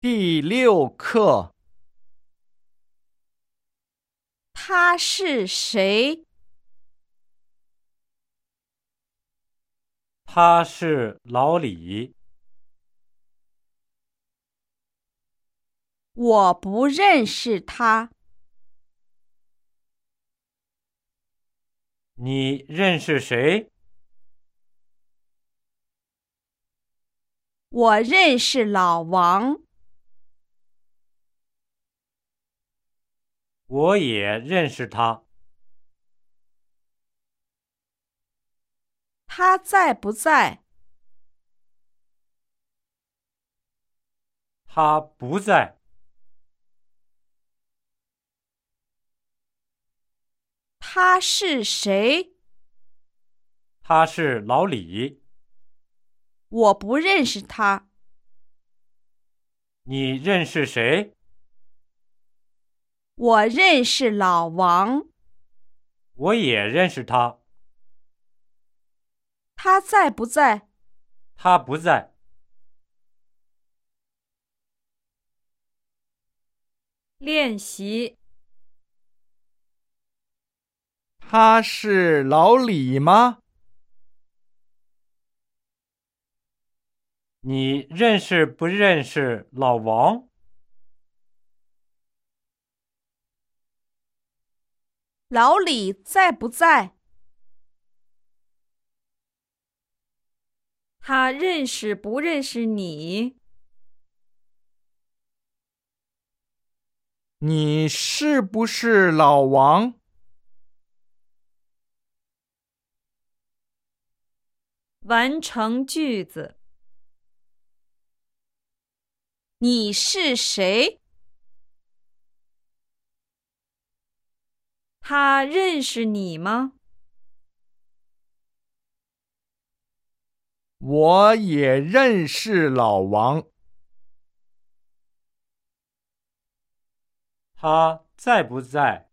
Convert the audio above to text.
第六课， 他是谁？ 他是老李。 我不认识他。 你认识谁？ 我认识老王。 我也认识他。 他在不在？ 他不在。 他是谁？ 他是老李。 我不认识他。 你认识谁？ 我认识老王。 我也认识他。 他在不在？ 他不在。 练习。 他是老李吗？ 你认识不认识老王？ 老李在不在？ 他认识不认识你？ 你是不是老王？ 完成句子。 你是谁？ 他认识你吗？ 我也认识老王。 他在不在？